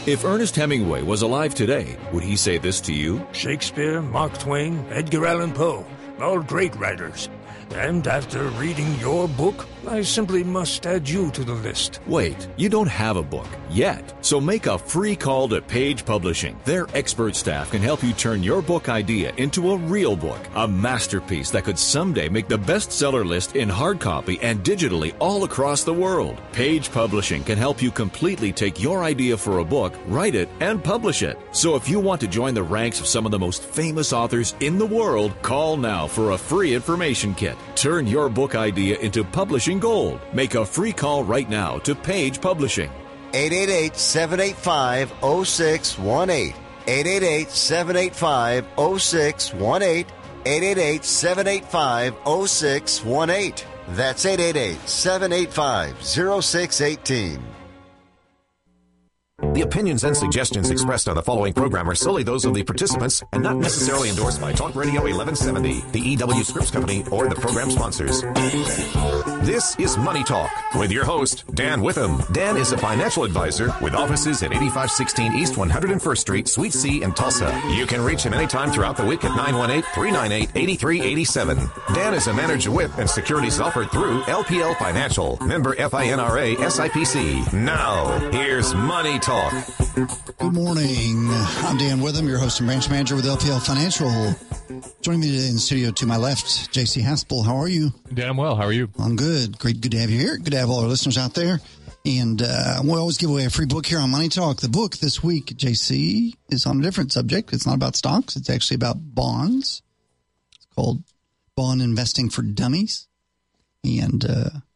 If Ernest Hemingway was alive today, would he say this to you? Shakespeare, Mark Twain, Edgar Allan Poe, all great writers. And after reading your book, I simply must add you to the list. Wait, you don't have a book yet. So make a free call to Page Publishing. Their expert staff can help you turn your book idea into a real book, a masterpiece that could someday make the bestseller list in hard copy and digitally all across the world. Page Publishing can help you completely take your idea for a book, write it, and publish it. So if you want to join the ranks of some of the most famous authors in the world, call now for a free information kit. Turn your book idea into publishing gold. Make a free call right now to Page Publishing. 888-785-0618. 888-785-0618. 888-785-0618. That's 888-785-0618. The opinions and suggestions expressed on the following program are solely those of the participants and not necessarily endorsed by Talk Radio 1170, the E.W. Scripps Company, or the program sponsors. This is Money Talk with your host, Dan Witham. Dan is a financial advisor with offices at 8516 East 101st Street, Suite C in Tulsa. You can reach him anytime throughout the week at 918-398-8387. Dan is a manager with and securities offered through LPL Financial, member FINRA SIPC. Now, here's Money Talk. Good morning. I'm Dan Witham, your host and branch manager with LPL Financial. Joining me today in the studio to my left, J.C. Haspel. How are you? Damn well. How are you? I'm good. Great. Good to have you here. Good to have all our listeners out there. And we always give away a free book here on Money Talk. The book this week, J.C., is on a different subject. It's not about stocks. It's actually about bonds. It's called Bond Investing for Dummies. And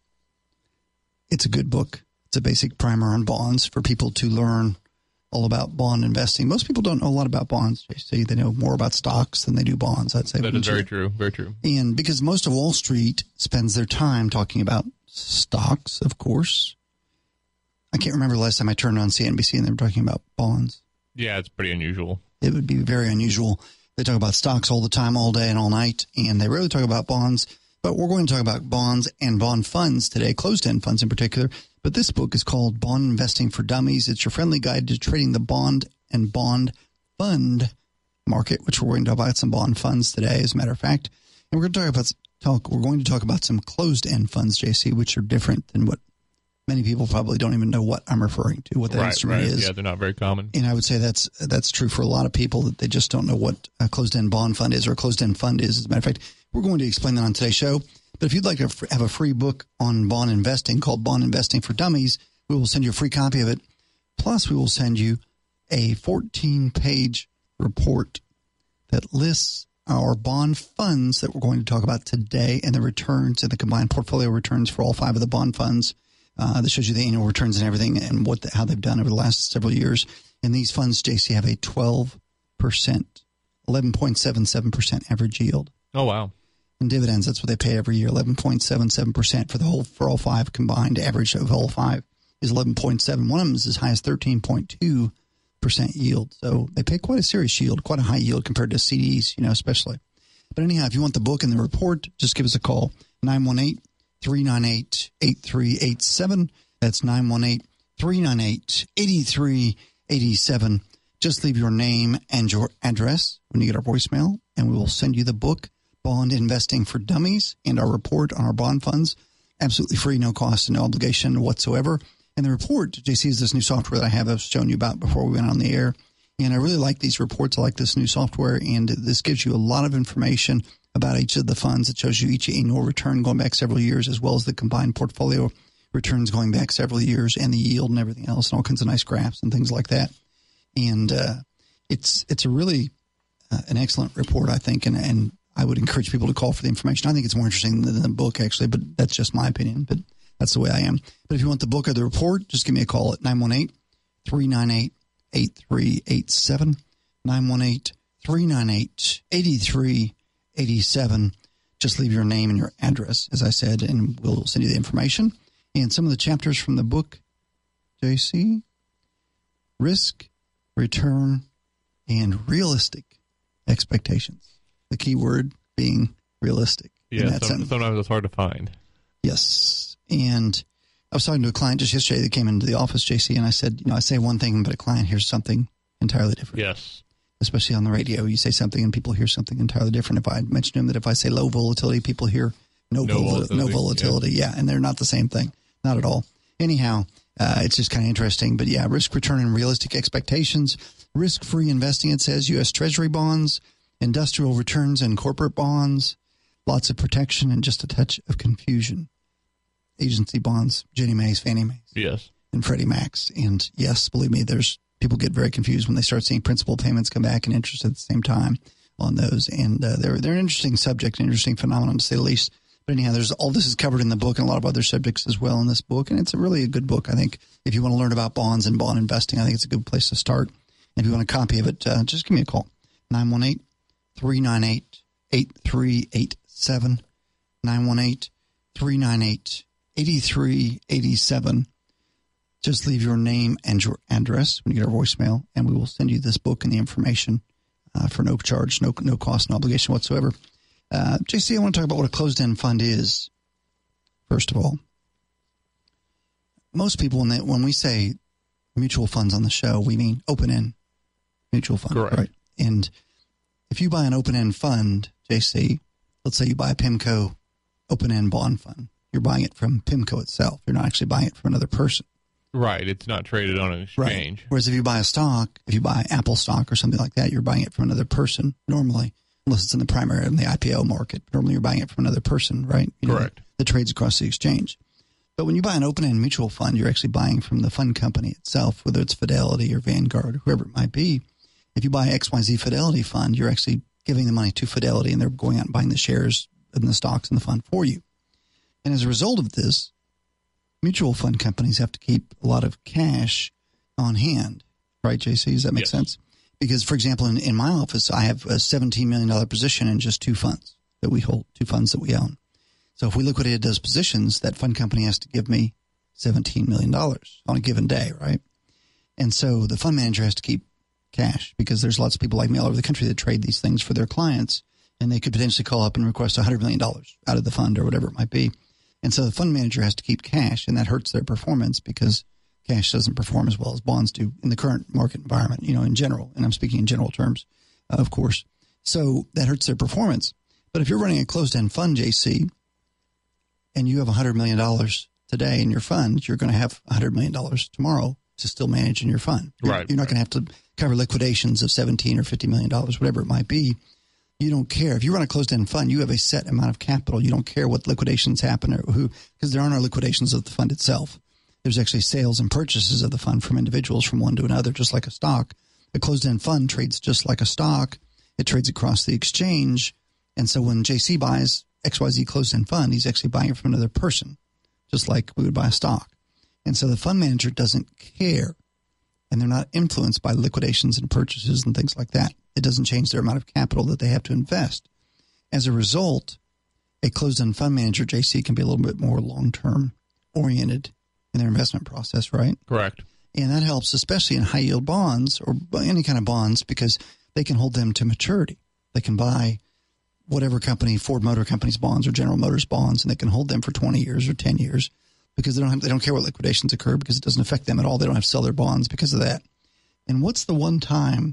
it's a good book. It's a basic primer on bonds for people to learn all about bond investing. Most people don't know a lot about bonds, JC. They know more about stocks than they do bonds, I'd say. That is very true. Very true. And because most of Wall Street spends their time talking about stocks, of course. I can't remember the last time I turned on CNBC and they were talking about bonds. Yeah, it's pretty unusual. It would be very unusual. They talk about stocks all the time, all day and all night, and they rarely talk about bonds. But we're going to talk about bonds and bond funds today, closed-end funds in particular. But this book is called Bond Investing for Dummies. It's your friendly guide to trading the bond and bond fund market, which we're going to talk about some bond funds today, as a matter of fact. And we're going to talk about some closed-end funds, JC, which are different than what many people probably don't even know what I'm referring to, what that instrument is. Yeah, they're not very common. And I would say that's true for a lot of people, that they just don't know what a closed-end bond fund is or a closed-end fund is. As a matter of fact, we're going to explain that on today's show. But if you'd like to have a free book on bond investing called Bond Investing for Dummies, we will send you a free copy of it. Plus, we will send you a 14-page report that lists our bond funds that we're going to talk about today and the returns and the combined portfolio returns for all 5 of the bond funds. That shows you the annual returns and everything and how they've done over the last several years. And these funds, JC, have a 12%, 11.77% average yield. Oh, wow. In dividends, that's what they pay every year, 11.77% for all 5 combined. Average of all 5 is 11.7. One of them is as high as 13.2% yield. So they pay quite a serious yield, quite a high yield compared to CDs, especially. But anyhow, if you want the book and the report, just give us a call, 918-398-8387. That's 918-398-8387. Just leave your name and your address when you get our voicemail, and we will send you the book, Bond Investing for Dummies, and our report on our bond funds. Absolutely free, no cost, and no obligation whatsoever. And the report, JC, is this new software that I've shown you about before we went on the air. And I really like these reports. I like this new software, and this gives you a lot of information about each of the funds. It shows you each annual return going back several years, as well as the combined portfolio returns going back several years, and the yield and everything else, and all kinds of nice graphs and things like that. And it's a really an excellent report, I think, and I would encourage people to call for the information. I think it's more interesting than the book, actually, but that's just my opinion. But that's the way I am. But if you want the book or the report, just give me a call at 918-398-8387, 918-398-8387. Just leave your name and your address, as I said, and we'll send you the information. And some of the chapters from the book, JC, risk, return, and realistic expectations. The key word being realistic. Yeah, sometimes it's hard to find. Yes. And I was talking to a client just yesterday that came into the office, JC, and I said, I say one thing, but a client hears something entirely different. Yes. Especially on the radio, you say something and people hear something entirely different. If I mentioned to him that if I say low volatility, people hear no volatility. Yeah, and they're not the same thing. Not at all. Anyhow, it's just kind of interesting. But yeah, risk return and realistic expectations. Risk-free investing, it says, U.S. Treasury bonds, industrial returns and corporate bonds, lots of protection and just a touch of confusion. Agency bonds, Ginnie Mae's, Fannie Mae's, Yes, and Freddie Mac's. And yes, believe me, people get very confused when they start seeing principal payments come back and interest at the same time on those. And they're an interesting subject, an interesting phenomenon to say the least. But anyhow, all this is covered in the book and a lot of other subjects as well in this book. And it's really a good book. I think if you want to learn about bonds and bond investing, I think it's a good place to start. And if you want a copy of it, just give me a call. 918-398-8387. 918-398-8387. Just leave your name and your address when you get our voicemail, and we will send you this book and the information for no charge, no cost, no obligation whatsoever. JC, I want to talk about what a closed-end fund is, first of all. Most people, when we say mutual funds on the show, we mean open-end mutual fund. Correct. Right? And if you buy an open-end fund, JC, let's say you buy a PIMCO open-end bond fund, you're buying it from PIMCO itself. You're not actually buying it from another person. Right. It's not traded on an exchange. Right. Whereas if you buy a stock, if you buy Apple stock or something like that, you're buying it from another person normally, unless it's in the primary in the IPO market. Normally you're buying it from another person, right? Correct. That trades across the exchange. But when you buy an open-end mutual fund, you're actually buying from the fund company itself, whether it's Fidelity or Vanguard or whoever it might be. If you buy XYZ Fidelity fund, you're actually giving the money to Fidelity, and they're going out and buying the shares and the stocks in the fund for you. And as a result of this, mutual fund companies have to keep a lot of cash on hand, right, JC? Does that make sense? Because, for example, in my office, I have a $17 million position in just two funds that we hold, two funds that we own. So if we liquidated those positions, that fund company has to give me $17 million on a given day, right? And so the fund manager has to keep cash because there's lots of people like me all over the country that trade these things for their clients, and they could potentially call up and request $100 million out of the fund or whatever it might be. And so the fund manager has to keep cash, and that hurts their performance because cash doesn't perform as well as bonds do in the current market environment, in general. And I'm speaking in general terms, of course. So that hurts their performance. But if you're running a closed-end fund, JC, and you have $100 million today in your fund, you're going to have $100 million tomorrow to still manage in your fund. Right. You're not going to have to cover liquidations of $17 or $50 million, whatever it might be. You don't care. If you run a closed-end fund, you have a set amount of capital. You don't care what liquidations happen or who, because there are no liquidations of the fund itself. There's actually sales and purchases of the fund from individuals from one to another, just like a stock. A closed-end fund trades just like a stock. It trades across the exchange. And so when JC buys XYZ closed-end fund, he's actually buying it from another person, just like we would buy a stock. And so the fund manager doesn't care, and they're not influenced by liquidations and purchases and things like that. It doesn't change their amount of capital that they have to invest. As a result, a closed-end fund manager, JC, can be a little bit more long-term oriented in their investment process, right? Correct. And that helps, especially in high-yield bonds or any kind of bonds, because they can hold them to maturity. They can buy whatever company, Ford Motor Company's bonds or General Motors bonds, and they can hold them for 20 years or 10 years because they don't care what liquidations occur because it doesn't affect them at all. They don't have to sell their bonds because of that. And what's the one time,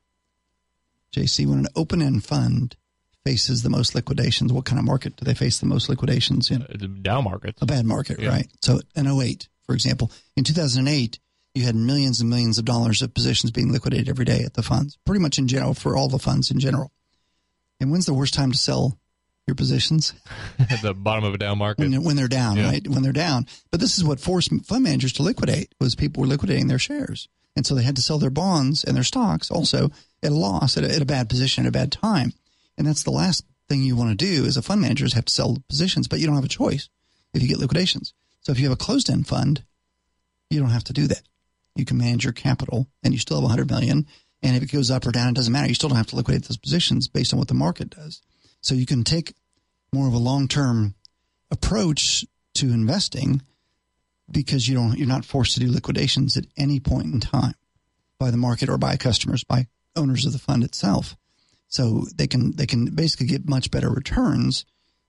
JC, when an open-end fund faces the most liquidations? What kind of market do they face the most liquidations in? The down markets. A bad market, Yeah. right? So in 2008, for example, in 2008, you had millions and millions of dollars of positions being liquidated every day at the funds, pretty much in general for all the funds in general. And when's the worst time to sell your positions? At the bottom of a down market. When they're down, Yeah. right? When they're down. But this is what forced fund managers to liquidate, was people were liquidating their shares. And so they had to sell their bonds and their stocks also at a loss, at a bad position, at a bad time. And that's the last thing you want to do as a fund manager is have to sell positions, but you don't have a choice if you get liquidations. So if you have a closed-end fund, you don't have to do that. You can manage your capital and you still have $100 million. And if it goes up or down, it doesn't matter. You still don't have to liquidate those positions based on what the market does. So you can take more of a long-term approach to investing because you're not forced to do liquidations at any point in time by the market or by customers, by owners of the fund itself. So they can basically get much better returns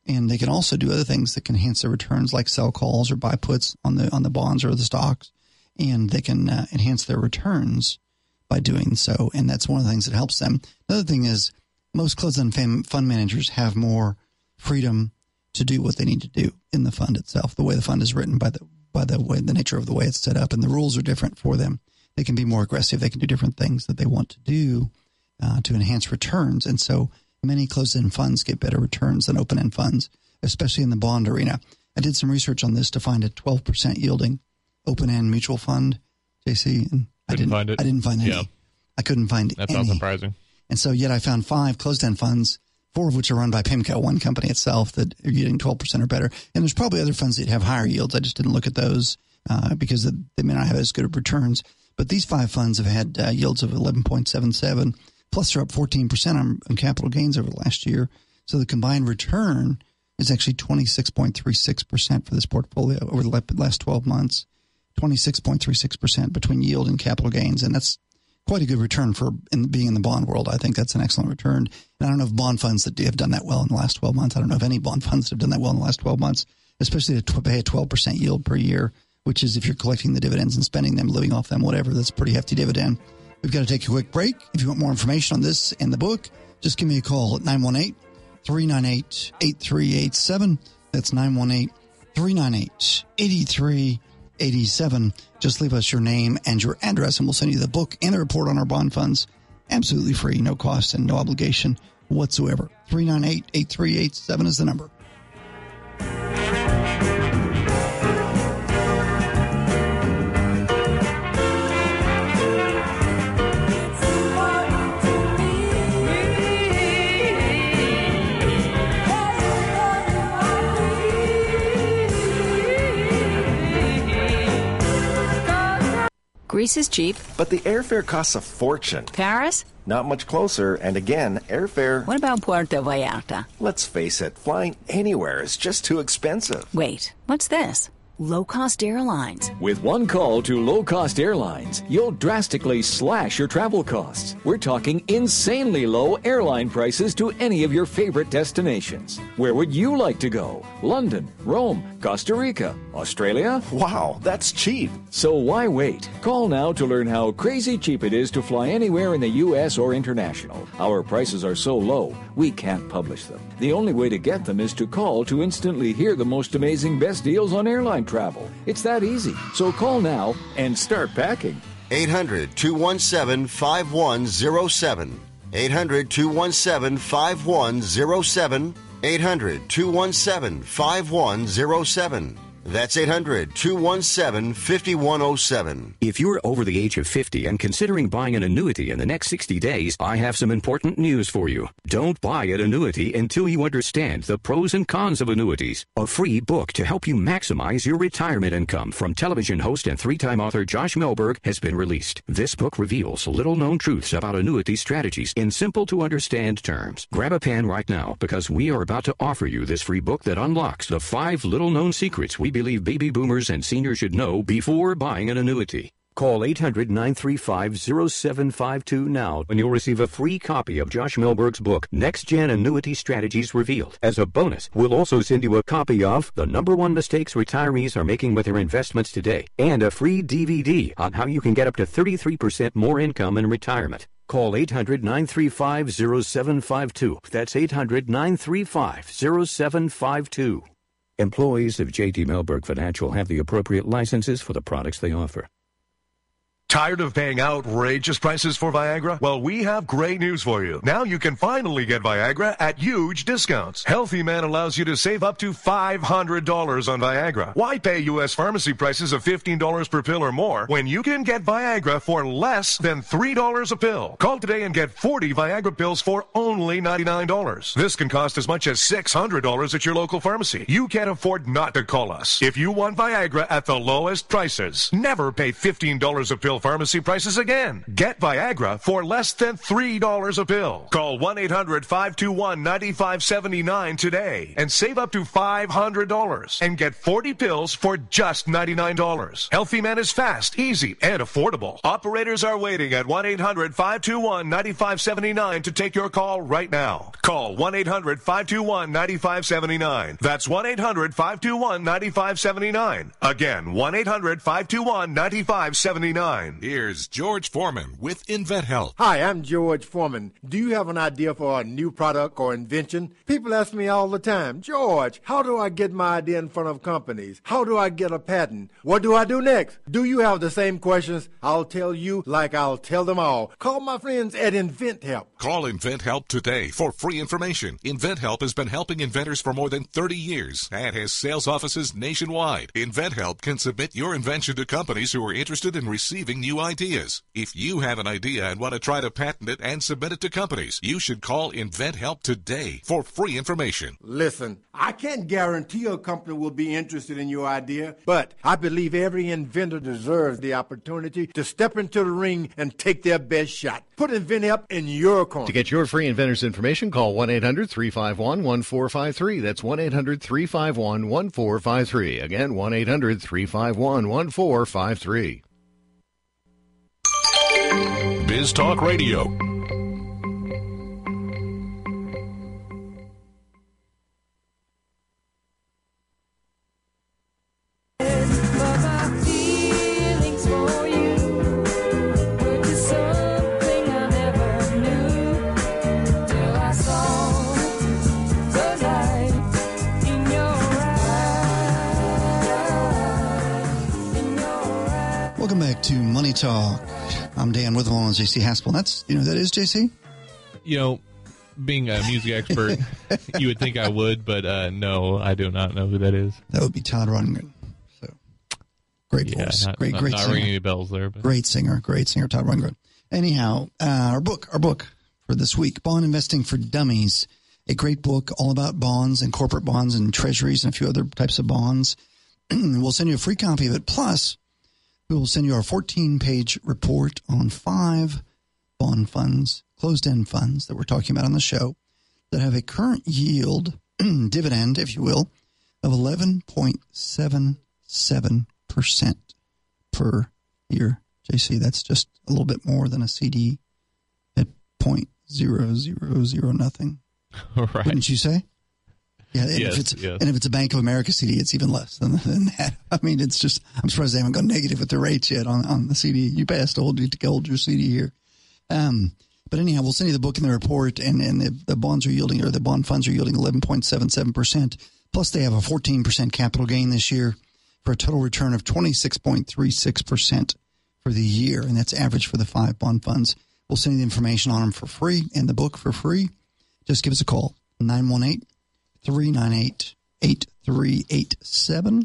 And they can also do other things that can enhance their returns, like sell calls or buy puts on the bonds or the stocks. And they can enhance their returns by doing so. And that's one of the things that helps them. Another thing is most closed-end fund managers have more freedom to do what they need to do in the fund itself. The way the fund is written, by the nature of the way it's set up, and the rules are different for them. They can be more aggressive. They can do different things that they want to do to enhance returns. And so many closed-end funds get better returns than open-end funds, especially in the bond arena. I did some research on this to find a 12% yielding open-end mutual fund, JC, and I didn't find any. Yeah. I couldn't find any. That's not surprising. And so yet I found 5 closed-end funds, 4 of which are run by PIMCO, one company itself, that are getting 12% or better. And there's probably other funds that have higher yields. I just didn't look at those because they may not have as good of returns. But these 5 funds have had yields of 11.77, plus they're up 14% on capital gains over the last year. So the combined return is actually 26.36% for this portfolio over the last 12 months, 26.36% between yield and capital gains. And that's quite a good return for being in the bond world. I think that's an excellent return. And I don't know if bond funds that have done that well in the last 12 months. I don't know of any bond funds that have done that well in the last 12 months, especially to pay a 12% yield per year, which is if you're collecting the dividends and spending them, living off them, whatever, that's a pretty hefty dividend. We've got to take a quick break. If you want more information on this and the book, just give me a call at 918-398-8387. That's 918-398-8387. Just leave us your name and your address, and we'll send you the book and the report on our bond funds. Absolutely free, no cost, and no obligation whatsoever. 398-8387 is the number. Greece is cheap. But the airfare costs a fortune. Paris? Not much closer, and again, airfare... What about Puerto Vallarta? Let's face it, flying anywhere is just too expensive. Wait, what's this? Low-cost airlines. With one call to low-cost airlines, you'll drastically slash your travel costs. We're talking insanely low airline prices to any of your favorite destinations. Where would you like to go? London, Rome, Costa Rica, Australia? Wow, that's cheap. So why wait? Call now to learn how crazy cheap it is to fly anywhere in the U.S. or international. Our prices are so low, we can't publish them. The only way to get them is to call to instantly hear the most amazing best deals on airline travel. It's that easy. So call now and start packing. 800-217-5107. 800-217-5107. 800-217-5107. That's 800-217-5107. If you're over the age of 50 and considering buying an annuity in the next 60 days, I have some important news for you. Don't buy an annuity until you understand the pros and cons of annuities. A free book to help you maximize your retirement income from television host and 3-time author Josh Melberg has been released. This book reveals little-known truths about annuity strategies in simple-to-understand terms. Grab a pen right now because we are about to offer you this free book that unlocks the 5 little-known secrets we believe baby boomers and seniors should know before buying an annuity. Call 800-935-0752 now and you'll receive a free copy of Josh Melberg's book, Next Gen Annuity Strategies Revealed. As a bonus, we'll also send you a copy of The Number 1 Mistakes Retirees Are Making with Their Investments Today and a free DVD on how you can get up to 33% more income in retirement. Call 800-935-0752. That's 800-935-0752. Employees of J.D. Melberg Financial have the appropriate licenses for the products they offer. Tired of paying outrageous prices for Viagra? Well, we have great news for you. Now you can finally get Viagra at huge discounts. Healthy Man allows you to save up to $500 on Viagra. Why pay U.S. pharmacy prices of $15 per pill or more when you can get Viagra for less than $3 a pill? Call today and get 40 Viagra pills for only $99. This can cost as much as $600 at your local pharmacy. You can't afford not to call us. If you want Viagra at the lowest prices, never pay $15 a pill retail pharmacy prices again. Get Viagra for less than $3 a pill. Call 1-800-521-9579 today and save up to $500 and get 40 pills for just $99. Healthy Man is fast, easy, and affordable. Operators are waiting at 1-800-521-9579 to take your call right now. Call 1-800-521-9579. That's 1-800-521-9579. Again, 1-800-521-9579. Here's George Foreman with InventHelp. Hi, I'm George Foreman. Do you have an idea for a new product or invention? People ask me all the time, George, how do I get my idea in front of companies? How do I get a patent? What do I do next? Do you have the same questions? I'll tell you like I'll tell them all. Call my friends at InventHelp. Call InventHelp today for free information. InventHelp has been helping inventors for more than 30 years and has sales offices nationwide. InventHelp can submit your invention to companies who are interested in receiving new ideas. If you have an idea and want to try to patent it and submit it to companies, you should call InventHelp today for free information. Listen, I can't guarantee a company will be interested in your idea, but I believe every inventor deserves the opportunity to step into the ring and take their best shot. Put InventHelp in your corner. To get your free inventor's information, call 1-800-351-1453. That's 1-800-351-1453. Again, 1-800-351-1453. Biz Talk Radio. Welcome back to Money Talk. I'm Dan with along with JC Haspel. And that's, you know who that is, JC? You know, being a music expert, you would think I would, but no, I do not know who that is. That would be Todd Rundgren. So, great voice. Great not singer. ringing any bells there. But. Great singer, Todd Rundgren. Anyhow, our book for this week, Bond Investing for Dummies, a great book all about bonds and corporate bonds and treasuries and a few other types of bonds. We'll send you a free copy of it. Plus, we will send you our 14-page report on 5 bond funds, closed-end funds that we're talking about on the show that have a current yield, dividend, if you will, of 11.77% per year. JC, that's just a little bit more than a CD at 0.000 nothing. Right. Wouldn't you say? Yeah, and, yes, and if it's a Bank of America CD, it's even less than that. I mean, it's just, I'm surprised they haven't gone negative with the rates yet on the CD. You best hold your CD here. But anyhow, we'll send you the book and the report, and the bonds are yielding, or the bond funds are yielding 11.77%. Plus, they have a 14% capital gain this year for a total return of 26.36% for the year, and that's average for the 5 bond funds. We'll send you the information on them for free and the book for free. Just give us a call, 918-398-8387,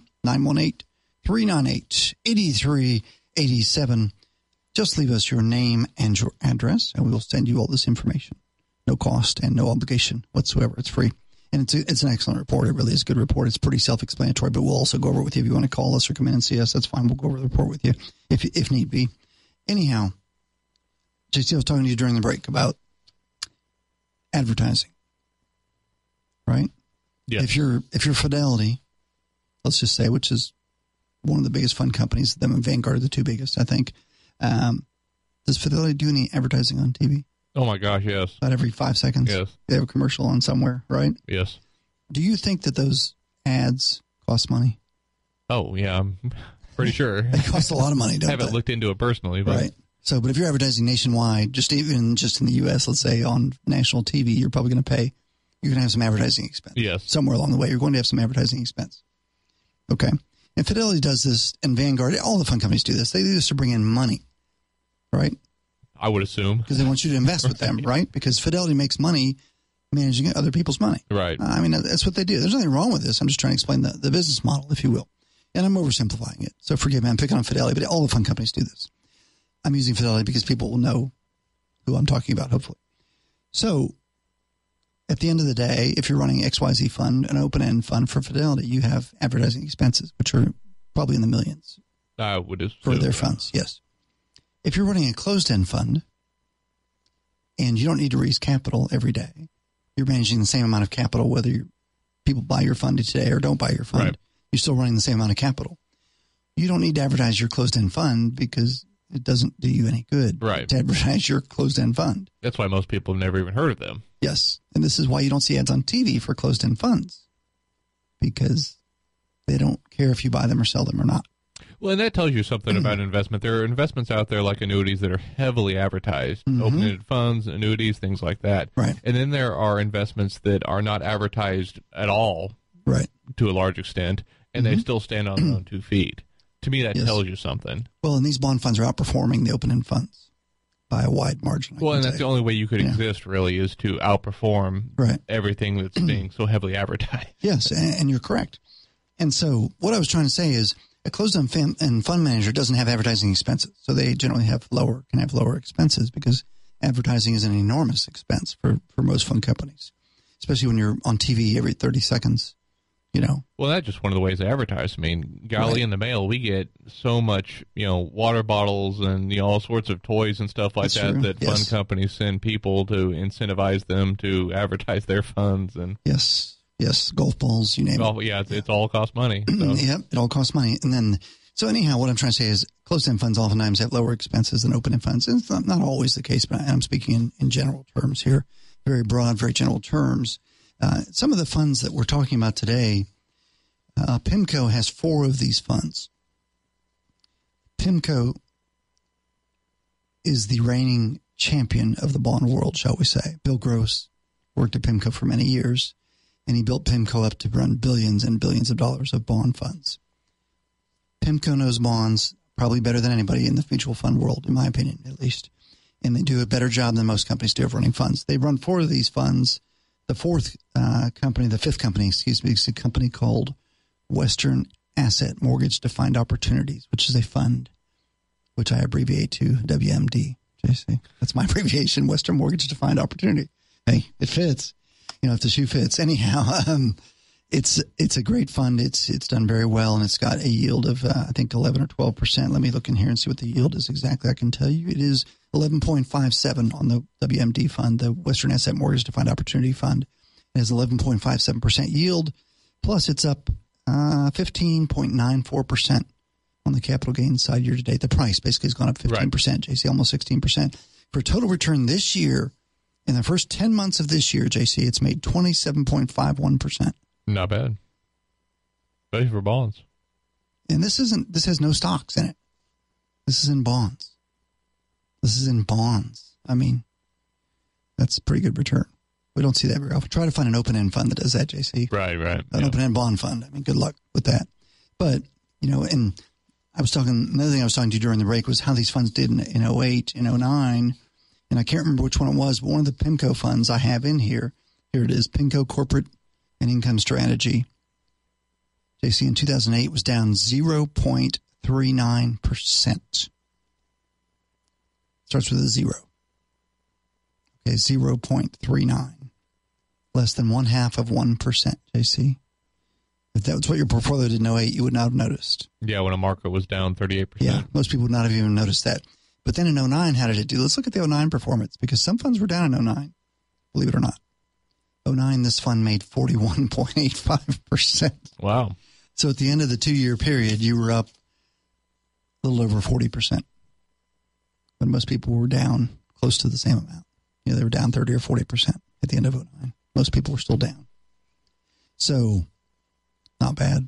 918-398-8387. Just leave us your name and your address, and we will send you all this information. No cost and no obligation whatsoever. It's free. And it's an excellent report. It really is a good report. It's pretty self-explanatory, but we'll also go over it with you. If you want to call us or come in and see us, that's fine. We'll go over the report with you if need be. Anyhow, JC, I was talking to you during the break about advertising, right? Yeah. If you're Fidelity, let's just say, which is one of the biggest fund companies, them and Vanguard are the 2 biggest, I think. Does Fidelity do any advertising on TV? Oh, my gosh, yes. About every 5 seconds? Yes. They have a commercial on somewhere, right? Yes. Do you think that those ads cost money? Oh, yeah, I'm pretty sure. They cost a lot of money, don't I haven't looked into it personally. But. Right. So, but if you're advertising nationwide, just in the U.S., let's say on national TV, you're probably going to pay, you're going to have some advertising expense. Yes. Somewhere along the way, you're going to have some advertising expense. Okay. And Fidelity does this, and Vanguard, all the fund companies do this. They do this to bring in money, right? I would assume. Because they want you to invest with them, right? Because Fidelity makes money managing other people's money. Right. I mean, that's what they do. There's nothing wrong with this. I'm just trying to explain the business model, if you will. And I'm oversimplifying it. So forgive me, I'm picking on Fidelity, but all the fund companies do this. I'm using Fidelity because people will know who I'm talking about, hopefully. So at the end of the day, if you're running XYZ fund, an open-end fund for Fidelity, you have advertising expenses, which are probably in the millions. I would assume. For their funds, yes. If you're running a closed-end fund and you don't need to raise capital every day, you're managing the same amount of capital whether people buy your fund today or don't buy your fund. Right. You're still running the same amount of capital. You don't need to advertise your closed-end fund because it doesn't do you any good to advertise your closed-end fund. That's why most people have never even heard of them. Yes, and this is why you don't see ads on TV for closed-end funds, because they don't care if you buy them or sell them or not. Well, and that tells you something about investment. There are investments out there like annuities that are heavily advertised, open-ended funds, annuities, things like that. Right. And then there are investments that are not advertised at all, right, to a large extent, and they still stand on their own 2 feet. To me, that tells you something. Well, and these bond funds are outperforming the open-end funds by a wide margin. Well, and that's the only way you could exist, really, is to outperform everything that's being so heavily advertised. Yes, and you're correct. And so what I was trying to say is a closed-end fund manager doesn't have advertising expenses, so they generally can have lower expenses because advertising is an enormous expense for most fund companies, especially when you're on TV every 30 seconds. Well, that's just one of the ways they advertise. I mean, golly, in the mail, we get so much, water bottles and, all sorts of toys and stuff like that fund companies send people to incentivize them to advertise their funds. And Yes, golf balls, you name it. Yeah, it all costs money. So. Yeah, it all costs money. And then, so anyhow, what I'm trying to say is closed-end funds oftentimes have lower expenses than open-end funds. And it's not always the case, but I'm speaking in general terms here, very broad, very general terms. Some of the funds that we're talking about today, PIMCO has 4 of these funds. PIMCO is the reigning champion of the bond world, shall we say. Bill Gross worked at PIMCO for many years, and he built PIMCO up to run billions and billions of dollars of bond funds. PIMCO knows bonds probably better than anybody in the mutual fund world, in my opinion, at least. And they do a better job than most companies do of running funds. They run 4 of these funds. The fifth company, is a company called Western Asset Mortgage Defined Opportunities, which is a fund, which I abbreviate to WMD, JC. That's my abbreviation, Western Mortgage Defined Opportunity. Hey, it fits. If the shoe fits. Anyhow, it's a great fund. It's done very well, and it's got a yield of, I think, 11 or 12%. Let me look in here and see what the yield is exactly. I can tell you it is 11.57 on the WMD fund, the Western Asset Mortgage Defined Opportunity Fund. It has 11.57% yield, plus it's up 15.94% on the capital gains side year to date. The price basically has gone up 15%, JC, almost 16%. For total return this year, in the first 10 months of this year, JC, it's made 27.51%. Not bad. Especially for bonds. And this has no stocks in it. This is in bonds. I mean, that's a pretty good return. We don't see that very often. Try to find an open-end fund that does that, JC. Right. An open-end bond fund. I mean, good luck with that. But, and another thing I was talking to you during the break was how these funds did in 08 and 09. And I can't remember which one it was, but one of the PIMCO funds I have in here it is, PIMCO Corporate and Income Strategy. JC, in 2008 was down 0.39%. Starts with a 0. Okay, 0.39. Less than 0.5%, JC. If that's what your portfolio did in 08, you would not have noticed. Yeah, when a market was down 38%. Yeah, most people would not have even noticed that. But then in 09, how did it do? Let's look at the 09 performance, because some funds were down in 09, believe it or not. 09, this fund made 41.85%. Wow. So at the end of the 2-year period, you were up a little over 40%. But most people were down close to the same amount. They were down 30 or 40% at the end of 09. Most people were still down. So, not bad,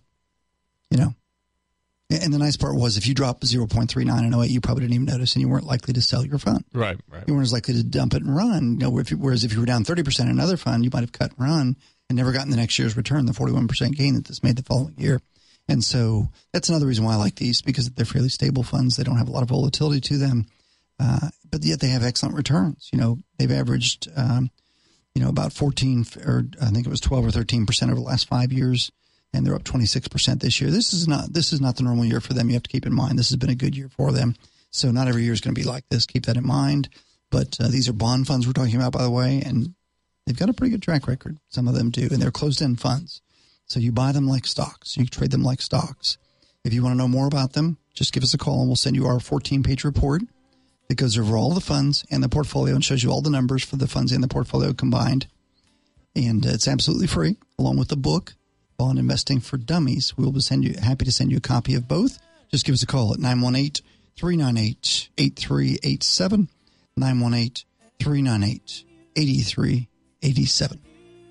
And the nice part was if you dropped 0.39 in 08, you probably didn't even notice, and you weren't likely to sell your fund. Right. You weren't as likely to dump it and run. Whereas if you were down 30% in another fund, you might have cut and run and never gotten the next year's return, the 41% gain that this made the following year. And so that's another reason why I like these, because they're fairly stable funds. They don't have a lot of volatility to them, but yet they have excellent returns. They've averaged, about 14, or I think it was 12 or 13% over the last 5 years. And they're up 26% this year. This is not the normal year for them. You have to keep in mind this has been a good year for them. So not every year is going to be like this. Keep that in mind. But these are bond funds we're talking about, by the way, and they've got a pretty good track record. Some of them do, and they're closed-end funds. So you buy them like stocks. You trade them like stocks. If you want to know more about them, just give us a call, and we'll send you our 14-page report. that goes over all the funds and the portfolio and shows you all the numbers for the funds and the portfolio combined. And it's absolutely free, along with the book, Bond Investing for Dummies. We will be happy to send you a copy of both. Just give us a call at 918-398-8387, 918-398-8387.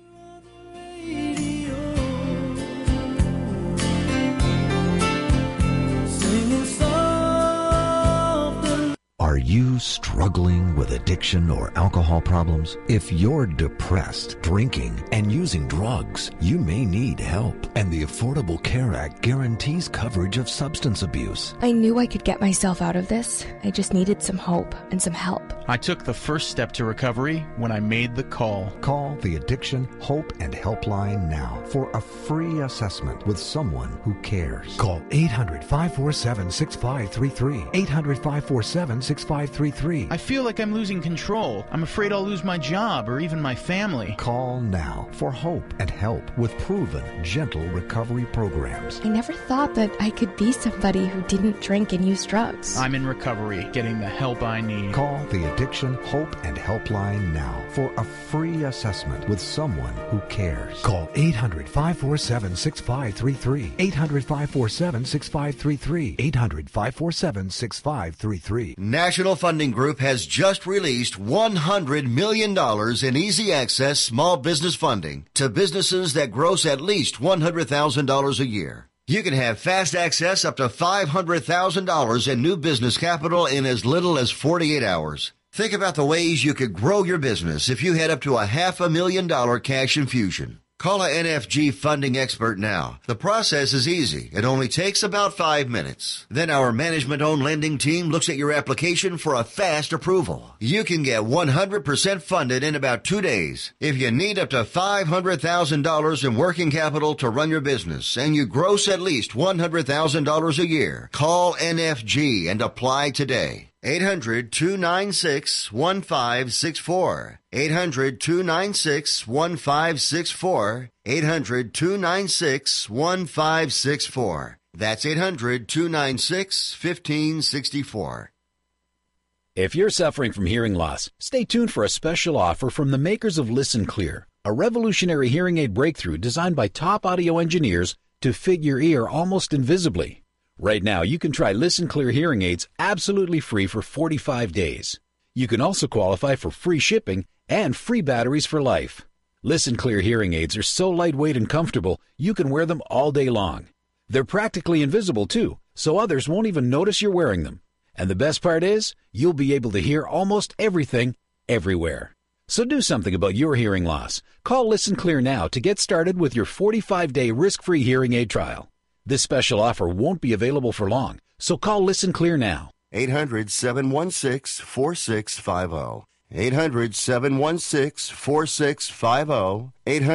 Are you struggling with addiction or alcohol problems? If you're depressed, drinking, and using drugs, you may need help. And the Affordable Care Act guarantees coverage of substance abuse. I knew I could get myself out of this. I just needed some hope and some help. I took the first step to recovery when I made the call. Call the Addiction, Hope, and Helpline now for a free assessment with someone who cares. Call 800-547-6533. 800-547-6533. I feel like I'm losing control. I'm afraid I'll lose my job or even my family. Call now for hope and help with proven, gentle recovery programs. I never thought that I could be somebody who didn't drink and use drugs. I'm in recovery, getting the help I need. Call the Addiction, Hope, and Helpline now for a free assessment with someone who cares. Call 800-547-6533. 800-547-6533. 800-547-6533. National Funding Group has just released $100 million in easy access small business funding to businesses that gross at least $100,000 a year. You can have fast access up to $500,000 in new business capital in as little as 48 hours. Think about the ways you could grow your business if you had up to a $500,000 cash infusion. Call a NFG funding expert now. The process is easy. It only takes about 5 minutes. Then our management-owned lending team looks at your application for a fast approval. You can get 100% funded in about 2 days. If you need up to $500,000 in working capital to run your business and you gross at least $100,000 a year, call NFG and apply today. 800-296-1564. 800-296-1564. 800-296-1564. That's 800-296-1564. If you're suffering from hearing loss, stay tuned for a special offer from the makers of Listen Clear, a revolutionary hearing aid breakthrough designed by top audio engineers to fit your ear almost invisibly. Right now, you can try Listen Clear hearing aids absolutely free for 45 days. You can also qualify for free shipping and free batteries for life. Listen Clear hearing aids are so lightweight and comfortable, you can wear them all day long. They're practically invisible, too, so others won't even notice you're wearing them. And the best part is, you'll be able to hear almost everything, everywhere. So do something about your hearing loss. Call Listen Clear now to get started with your 45-day risk-free hearing aid trial. This special offer won't be available for long, so call Listen Clear now. 800-716-4650. 800-716-4650.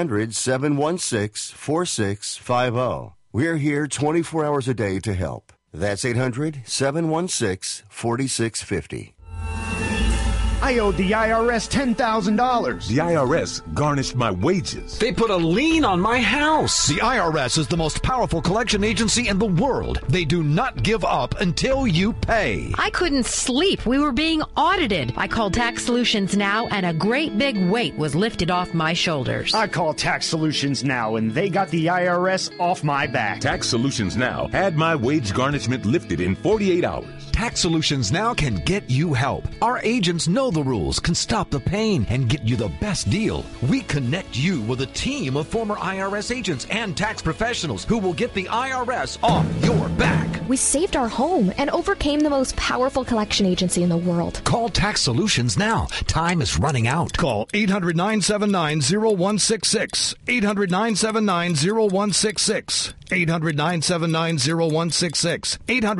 800-716-4650. We're here 24 hours a day to help. That's 800-716-4650. I owed the IRS $10,000. The IRS garnished my wages. They put a lien on my house. The IRS is the most powerful collection agency in the world. They do not give up until you pay. I couldn't sleep. We were being audited. I called Tax Solutions Now, and a great big weight was lifted off my shoulders. I called Tax Solutions Now, and they got the IRS off my back. Tax Solutions Now had my wage garnishment lifted in 48 hours. Tax Solutions Now can get you help. Our agents know the rules, can stop the pain, and get you the best deal. We connect you with a team of former IRS agents and tax professionals who will get the IRS off your back. We saved our home and overcame the most powerful collection agency in the world. Call Tax Solutions now. Time is running out. Call 800-979-0166. 800-979-0166. 800-979-0166.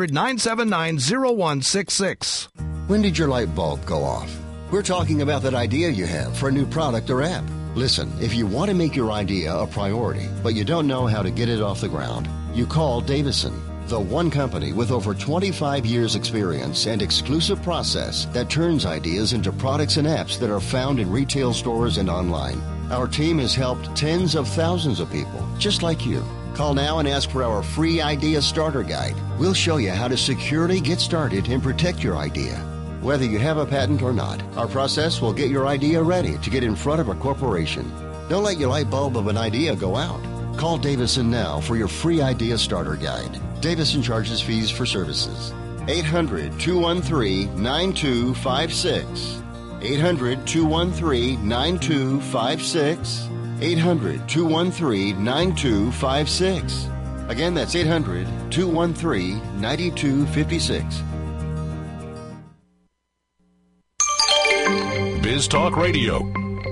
800-979-0166. When did your light bulb go off? We're talking about that idea you have for a new product or app. Listen, if you want to make your idea a priority, but you don't know how to get it off the ground, you call Davison, the one company with over 25 years experience and exclusive process that turns ideas into products and apps that are found in retail stores and online. Our team has helped tens of thousands of people, just like you. Call now and ask for our free idea starter guide. We'll show you how to securely get started and protect your idea. Whether you have a patent or not, our process will get your idea ready to get in front of a corporation. Don't let your light bulb of an idea go out. Call Davison now for your free idea starter guide. Davison charges fees for services. 800-213-9256. 800-213-9256. 800-213-9256. Again, that's 800-213-9256. Biz Talk Radio.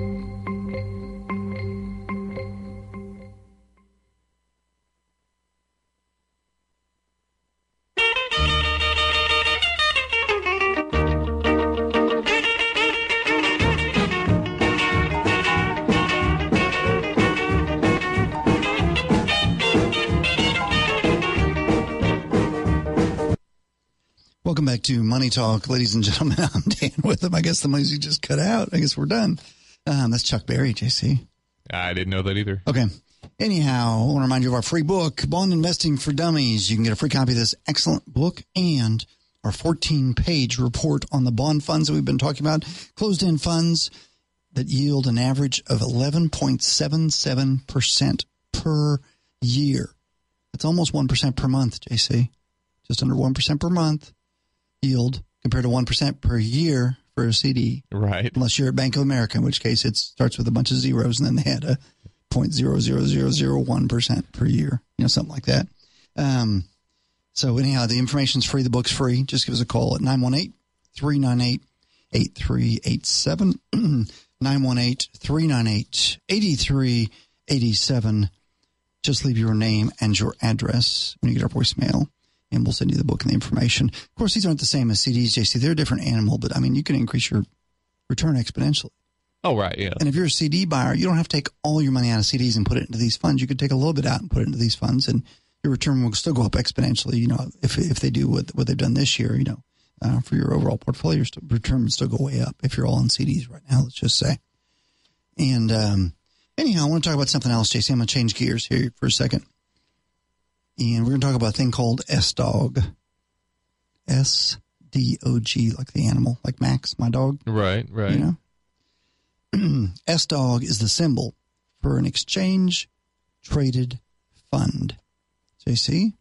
Welcome back to Money Talk, ladies and gentlemen. I'm Dan with them. I guess the music just cut out. I guess we're done. That's Chuck Berry, JC. I didn't know that either. Okay. Anyhow, I want to remind you of our free book, Bond Investing for Dummies. You can get a free copy of this excellent book and our 14-page report on the bond funds that we've been talking about, closed-end funds that yield an average of 11.77% per year. That's almost 1% per month, JC. Just under 1% per month yield compared to 1% per year for a CD. Right. Unless you're at Bank of America, in which case it starts with a bunch of zeros and then they had a 0.00001% per year, something like that. So anyhow, the information's free. The book's free. Just give us a call at 918-398-8387, 918-398-8387. Just leave your name and your address when you get our voicemail, and we'll send you the book and the information. Of course, these aren't the same as CDs, JC. They're a different animal, but, you can increase your return exponentially. Oh, right, yeah. And if you're a CD buyer, you don't have to take all your money out of CDs and put it into these funds. You could take a little bit out and put it into these funds, and your return will still go up exponentially, if they do what they've done this year, for your overall portfolio, your return would still go way up if you're all in CDs right now, let's just say. And anyhow, I want to talk about something else, JC. I'm going to change gears here for a second. And we're going to talk about a thing called SDOG. SDOG, like the animal, like Max, my dog. Right. SDOG is the symbol for an exchange-traded fund. JC,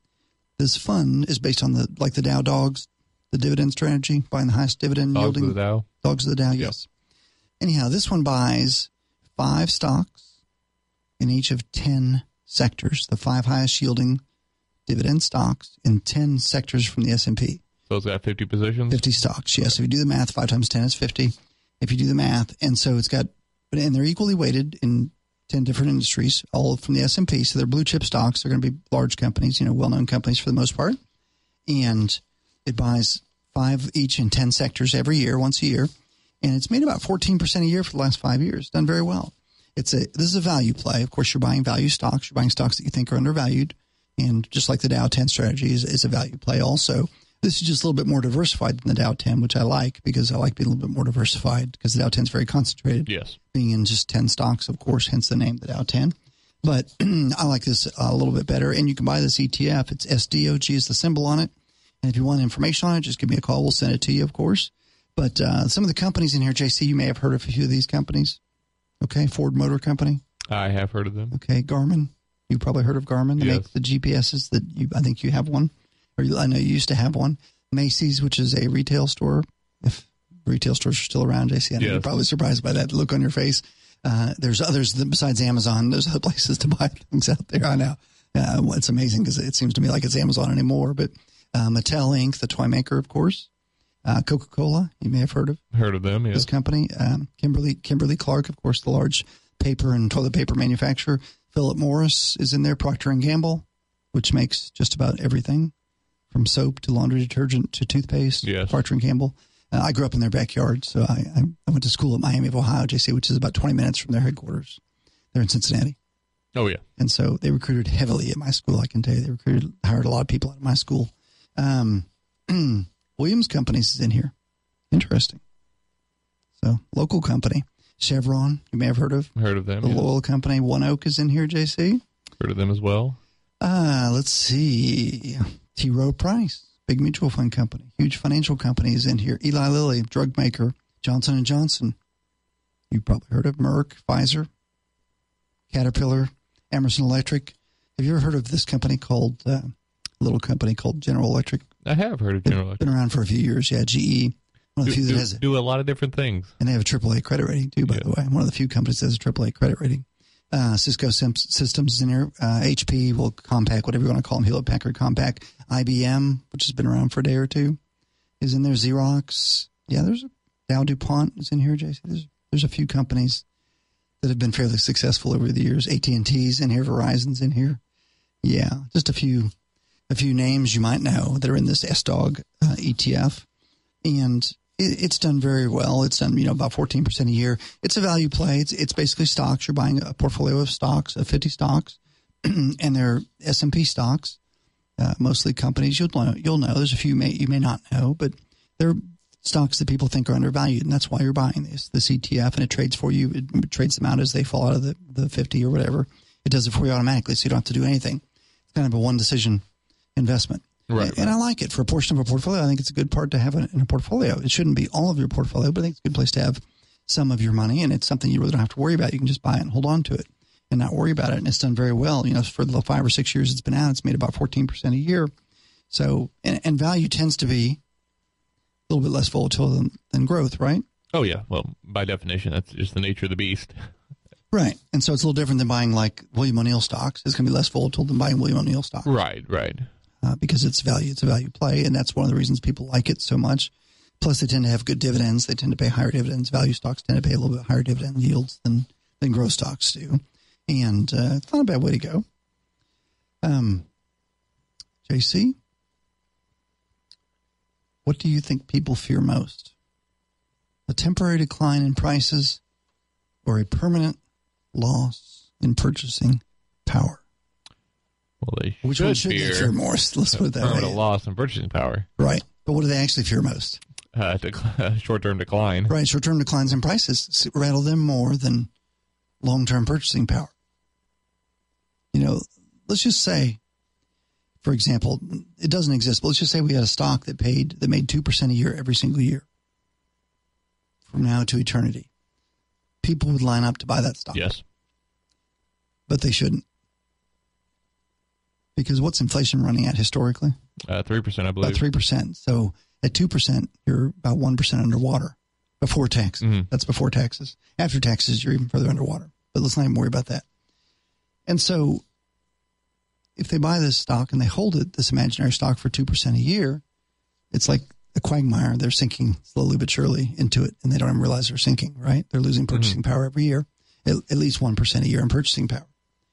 this fund is based on the Dow Dogs, the dividend strategy, buying the highest dividend yielding. Dogs of the Dow. Dogs of the Dow, yes. Anyhow, this one buys 5 stocks in each of 10 sectors, the 5 highest yielding dividend stocks in 10 sectors from the S&P. So it's got 50 positions? 50 stocks, yes. If you do the math, 5 times 10 is 50. If you do the math, and so it's got, and they're equally weighted in 10 different industries, all from the S&P. So they're blue chip stocks. They're going to be large companies, well-known companies for the most part. And it buys 5 each in 10 sectors every year, once a year. And it's made about 14% a year for the last 5 years. Done very well. This is a value play. Of course, you're buying value stocks. You're buying stocks that you think are undervalued. And just like the Dow 10 strategy is a value play also. This is just a little bit more diversified than the Dow 10, which I like because I like being a little bit more diversified because the Dow 10 is very concentrated. Yes. Being in just 10 stocks, of course, hence the name, the Dow 10. But I like this a little bit better. And you can buy this ETF. It's SDOG is the symbol on it. And if you want information on it, just give me a call. We'll send it to you, of course. But some of the companies in here, JC, you may have heard of a few of these companies. Okay, Ford Motor Company. I have heard of them. Okay, Garmin. You probably heard of Garmin. They make the GPSs that I think you have one. Or I know you used to have one. Macy's, which is a retail store. If retail stores are still around, JC, I know you're probably surprised by that look on your face. There's others besides Amazon. There's other places to buy things out there. I know. It's amazing because it seems to me like it's Amazon anymore. But Mattel Inc., the toy maker, of course. Coca-Cola, you may have heard of. Heard of them, yes. This company. Kimberly-Clark, of course, the large paper and toilet paper manufacturer. Philip Morris is in there. Procter & Gamble, which makes just about everything from soap to laundry detergent to toothpaste. Yes. Procter & Gamble. I grew up in their backyard, so I went to school at Miami of Ohio, JC, which is about 20 minutes from their headquarters. They're in Cincinnati. Oh, yeah. And so they recruited heavily at my school, I can tell you. They hired a lot of people out of my school. Williams Companies is in here. Interesting. So, local company. Chevron, you may have heard of. Heard of them, The oil company. One Oak is in here, JC. Heard of them as well. Let's see. T. Rowe Price. big mutual fund company. Huge financial companies in here. Eli Lilly, drug maker. Johnson & Johnson. You've probably heard of Merck, Pfizer, Caterpillar, Emerson Electric. Have you ever heard of this company called, a little company called General Electric? I have heard of General Electric. Been around for a few years. Yeah, GE. One of the few that has it. Do a lot of different things. And they have a AAA credit rating, too, by the way. One of the few companies that has a AAA credit rating. Cisco Systems is in here. HP, well, Compaq, whatever you want to call them, Hewlett Packard Compaq. IBM, which has been around for a day or two, is in there. Xerox. Yeah, there's a Dow DuPont is in here, JC. There's a few companies that have been fairly successful over the years. AT&T's in here. Verizon's in here. Yeah, just a few names you might know that are in this SDOG ETF. And it's done very well. It's done, about 14% a year. It's a value play. It's basically stocks. You're buying a portfolio of stocks, of 50 stocks, and they're S&P stocks, mostly companies. You'll know. There's a few you may not know, but they're stocks that people think are undervalued, and that's why you're buying this ETF, and it trades for you. It trades them out as they fall out of the 50 or whatever. It does it for you automatically, so you don't have to do anything. It's kind of a one-decision investment. Right. And I like it. For a portion of a portfolio, I think it's a good part to have in a portfolio. It shouldn't be all of your portfolio, but I think it's a good place to have some of your money, and it's something you really don't have to worry about. You can just buy it and hold on to it and not worry about it, and it's done very well. For the 5 or 6 years it's been out, it's made about 14% a year. So, and value tends to be a little bit less volatile than growth, right? Oh, yeah. Well, by definition, that's just the nature of the beast. Right. And so it's a little different than buying like William O'Neill stocks. It's going to be less volatile than buying William O'Neill stocks. Right. Because it's a value play, and that's one of the reasons people like it so much. Plus, they tend to have good dividends. They tend to pay higher dividends. Value stocks tend to pay a little bit higher dividend yields than growth stocks do. And it's not a bad way to go. JC? What do you think people fear most? A temporary decline in prices or a permanent loss in purchasing power? Well, Which one should they fear more? Let's put it that way. Permanent loss in purchasing power. Right. But what do they actually fear most? Short-term decline. Right. Short-term declines in prices rattle them more than long-term purchasing power. Let's just say, for example, it doesn't exist, but let's just say we had a stock that made 2% a year every single year from now to eternity. People would line up to buy that stock. Yes. But they shouldn't. Because what's inflation running at historically? 3%, I believe. About 3%. So at 2%, you're about 1% underwater before tax. Mm-hmm. That's before taxes. After taxes, you're even further underwater. But let's not even worry about that. And so if they buy this stock and they hold it, this imaginary stock, for 2% a year, it's like a quagmire. They're sinking slowly but surely into it, and they don't even realize they're sinking, right? They're losing purchasing power every year, at least 1% a year in purchasing power.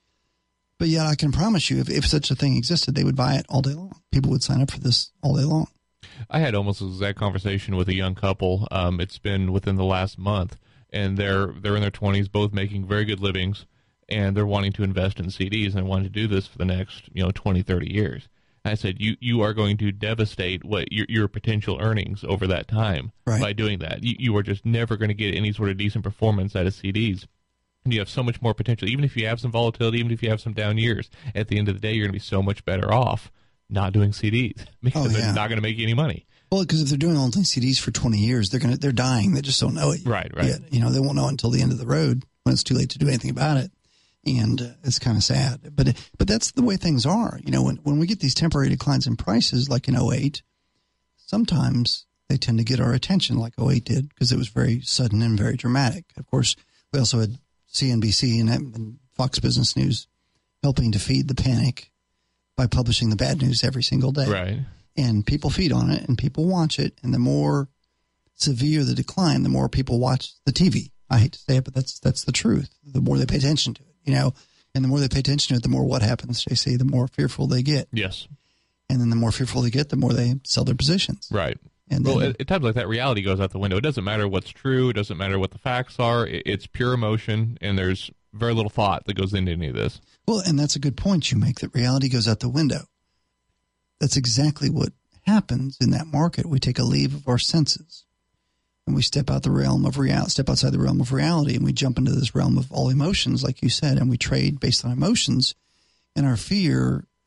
But yet I can promise you, if such a thing existed, they would buy it all day long. People would sign up for this all day long. I had almost the exact conversation with a young couple. It's been within the last month, and they're in their 20s, both making very good livings, and they're wanting to invest in CDs and wanting to do this for the next 20, 30 years. And I said, you are going to devastate what your potential earnings over that time by doing that. You are just never going to get any sort of decent performance out of CDs. And you have so much more potential. Even if you have some volatility, even if you have some down years, at the end of the day, you're going to be so much better off not doing CDs because they're not going to make you any money. Well, because if they're doing only CDs for 20 years, they're dying. They just don't know it. Right. Yet. They won't know until the end of the road when it's too late to do anything about it. And it's kind of sad. But that's the way things are. When we get these temporary declines in prices, like in 2008, sometimes they tend to get our attention, like 2008 did, because it was very sudden and very dramatic. Of course, we also had CNBC and Fox Business News helping to feed the panic by publishing the bad news every single day. Right. And people feed on it and people watch it. And the more severe the decline, the more people watch the TV. I hate to say it, but that's the truth. The more they pay attention to it, and the more they pay attention to it, the more what happens, JC, the more fearful they get. Yes. And then the more fearful they get, the more they sell their positions. Right. And well, at times like that, reality goes out the window. It doesn't matter what's true. It doesn't matter what the facts are. It's pure emotion, and there's very little thought that goes into any of this. Well, and that's a good point you make, that reality goes out the window. That's exactly what happens in that market. We take a leave of our senses, and we step outside the realm of reality, and we jump into this realm of all emotions, like you said, and we trade based on emotions, and our fear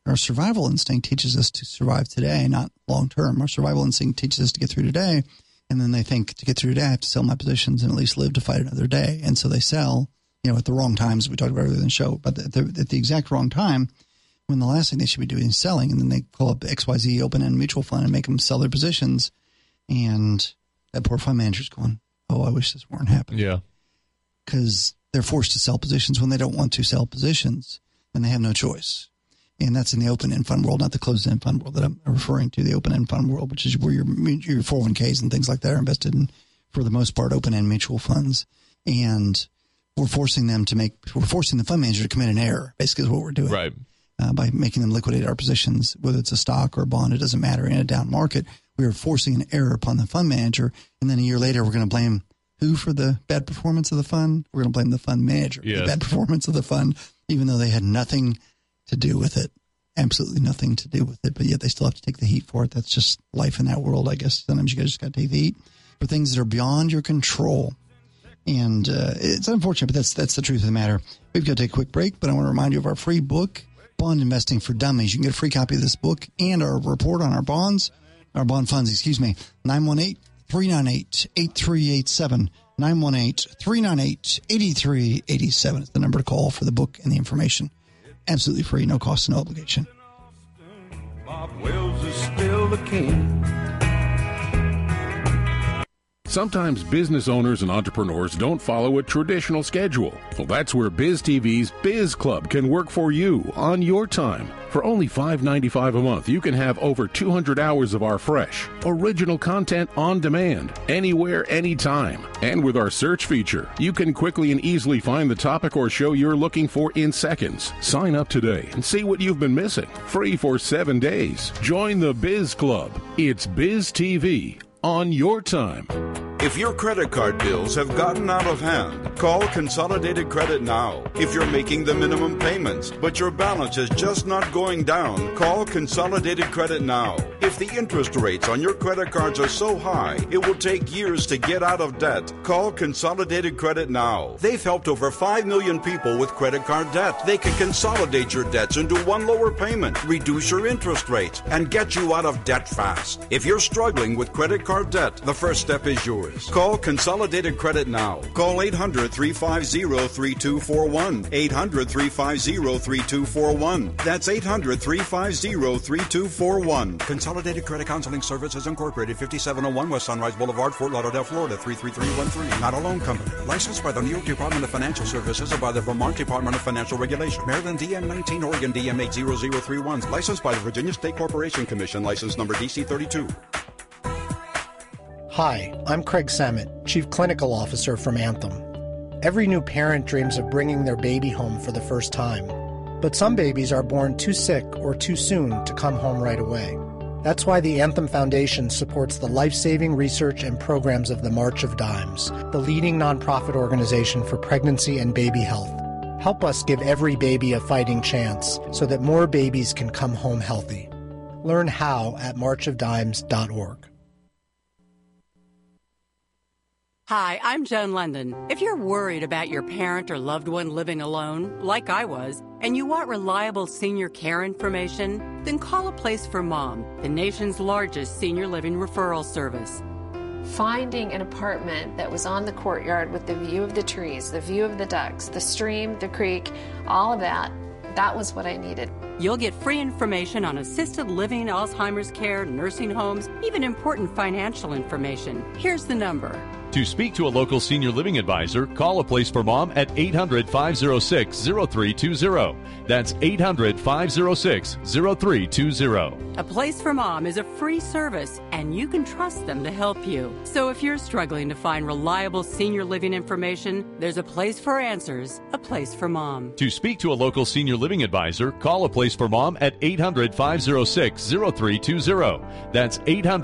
Our survival instinct teaches us to survive today, not long term. Our survival instinct teaches us to get through today. And then they think, to get through today, I have to sell my positions and at least live to fight another day. And so they sell, at the wrong times. We talked about earlier in the show, but at the exact wrong time, when the last thing they should be doing is selling. And then they call up XYZ open-end mutual fund and make them sell their positions. And that poor fund manager's going, oh, I wish this weren't happening. Yeah. Because they're forced to sell positions when they don't want to sell positions, and they have no choice. And that's in the open-end fund world, not the closed-end fund world that I'm referring to, the open-end fund world, which is where your 401ks and things like that are invested in, for the most part, open-end mutual funds. And we're forcing the fund manager to commit an error, basically is what we're doing. Right. By making them liquidate our positions, whether it's a stock or a bond, it doesn't matter. In a down market, we are forcing an error upon the fund manager. And then a year later, we're going to blame who for the bad performance of the fund? We're going to blame the fund manager for the bad performance of the fund, even though they had nothing to do with it, absolutely nothing to do with it, but yet they still have to take the heat for it. That's just life in that world, I guess. Sometimes you guys just got to take the heat for things that are beyond your control. And it's unfortunate, but that's the truth of the matter. We've got to take a quick break, but I want to remind you of our free book, Bond Investing for Dummies. You can get a free copy of this book and our report on our bond funds, 918-398-8387. 918-398-8387 is the number to call for the book and the information. Absolutely free, no cost, no obligation. Bob Wells is still the king. Sometimes business owners and entrepreneurs don't follow a traditional schedule. Well, that's where BizTV's Biz Club can work for you on your time. For only $5.95 a month, you can have over 200 hours of our fresh, original content on demand, anywhere, anytime. And with our search feature, you can quickly and easily find the topic or show you're looking for in seconds. Sign up today and see what you've been missing. Free for 7 days. Join the Biz Club. It's BizTV on your time. If your credit card bills have gotten out of hand, call Consolidated Credit now. If you're making the minimum payments, but your balance is just not going down, call Consolidated Credit now. If the interest rates on your credit cards are so high, it will take years to get out of debt, call Consolidated Credit now. They've helped over 5 million people with credit card debt. They can consolidate your debts into one lower payment, reduce your interest rates, and get you out of debt fast. If you're struggling with credit card debt, the first step is yours. Call Consolidated Credit now. Call 800-350-3241. 800-350-3241. That's 800-350-3241. Consolidated Credit Counseling Services Incorporated, 5701 West Sunrise Boulevard, Fort Lauderdale, Florida, 33313. Not a loan company. Licensed by the New York Department of Financial Services or by the Vermont Department of Financial Regulation. Maryland DM 19, Oregon DM 80031. Licensed by the Virginia State Corporation Commission. License number DC 32. Hi, I'm Craig Samet, Chief Clinical Officer from Anthem. Every new parent dreams of bringing their baby home for the first time. But some babies are born too sick or too soon to come home right away. That's why the Anthem Foundation supports the life-saving research and programs of the March of Dimes, the leading nonprofit organization for pregnancy and baby health. Help us give every baby a fighting chance so that more babies can come home healthy. Learn how at marchofdimes.org. Hi, I'm Joan London. If you're worried about your parent or loved one living alone, like I was, and you want reliable senior care information, then call A Place for Mom, the nation's largest senior living referral service. Finding an apartment that was on the courtyard with the view of the trees, the view of the ducks, the stream, the creek, all of that was what I needed. You'll get free information on assisted living, Alzheimer's care, nursing homes, even important financial information. Here's the number. To speak to a local senior living advisor, call A Place for Mom at 800-506-0320. That's 800-506-0320. A Place for Mom is a free service, and you can trust them to help you. So if you're struggling to find reliable senior living information, there's a place for answers, A Place for Mom. To speak to a local senior living advisor, call A Place for Mom at 800-506-0320. That's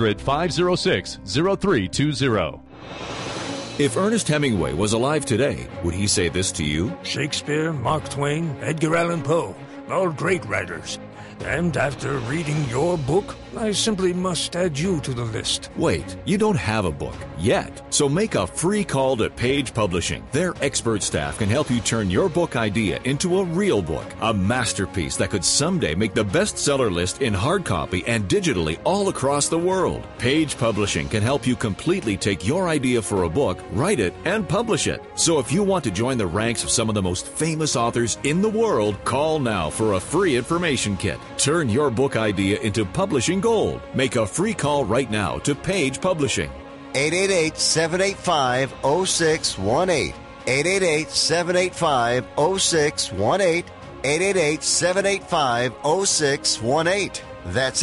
800-506-0320. If Ernest Hemingway was alive today, would he say this to you? Shakespeare, Mark Twain, Edgar Allan Poe, all great writers. And after reading your book, I simply must add you to the list. Wait, you don't have a book yet. So make a free call to Page Publishing. Their expert staff can help you turn your book idea into a real book, a masterpiece that could someday make the bestseller list in hard copy and digitally all across the world. Page Publishing can help you completely take your idea for a book, write it, and publish it. So if you want to join the ranks of some of the most famous authors in the world, call now for a free information kit. Turn your book idea into publishing gold. Make a free call right now to Page Publishing. 888-785-0618. 888-785-0618. 888-785-0618. That's